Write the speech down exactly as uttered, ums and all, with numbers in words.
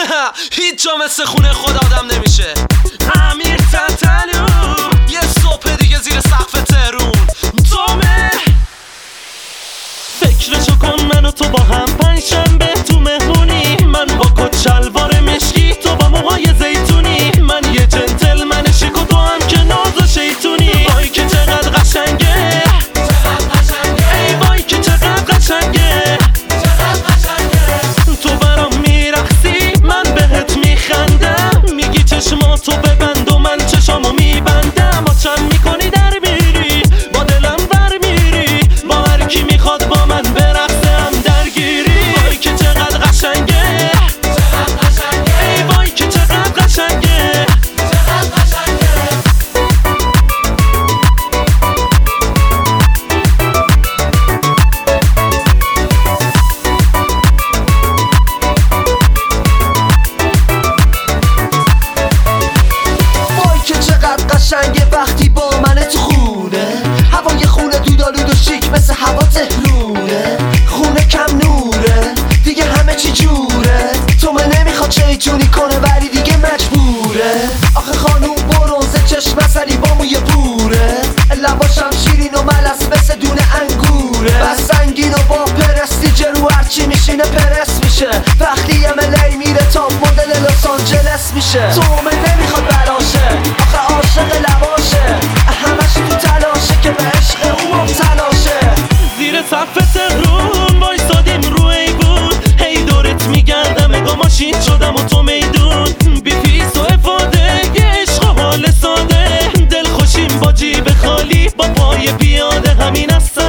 هیچ جا مثل خونه خود آدم نمیشه. امیر تنتلو یه صبح دیگه زیر سقف تهرون تومه. فکرشو کن من و تو با هم پنجشنبه تو مهمونی، من با کت شلوار مشکی تو با موهای زیتونی، من یه جنتلمن شیک و تو هم که ناز و شیطونی. وای که چقدر قشنگه، ای وای که چقدر قشنگه، تو برام میرقصی من بهت میخندم، میگی چشماتو ببند و من چشامو میبندم. با چم میکنی در میری با دلم بر میری، با هر کی میخواد با من برقصه هم درگیری. وای که چقدر قشنگه، ای وای که چقدر قشنگه. قشنگه وقتی با من تو خونه، هوای خونه دودالود و شیک مثل هوا تهرونه، خونه کم نوره دیگه همه چی جوره، تو من نمیخواد شیطونی کنه ولی دیگه مجبوره. آخه خانوم برونزه چشم اصلی با موی بوره، لباشم شیرین و ملس مثل دونه انگوره، بس سنگین و با پرستیج رو هرچی میشینه پرس میشه، وقتی ام ال ای میره تا مدل لس آنجلس میشه. تو من نمیخواد بلاشه، آخه عاشق لباشه، همش تو تلاشه که به عشق او مبتلاشه. زیر سقف تهرون وایسادیم رو ایوون، هی دورت میگردم اگه ماشین شدم و تو میدون، بی فیس و افاده یه عشق و حال ساده، دل خوشیم با جیب خالی با پای پیاده همین است.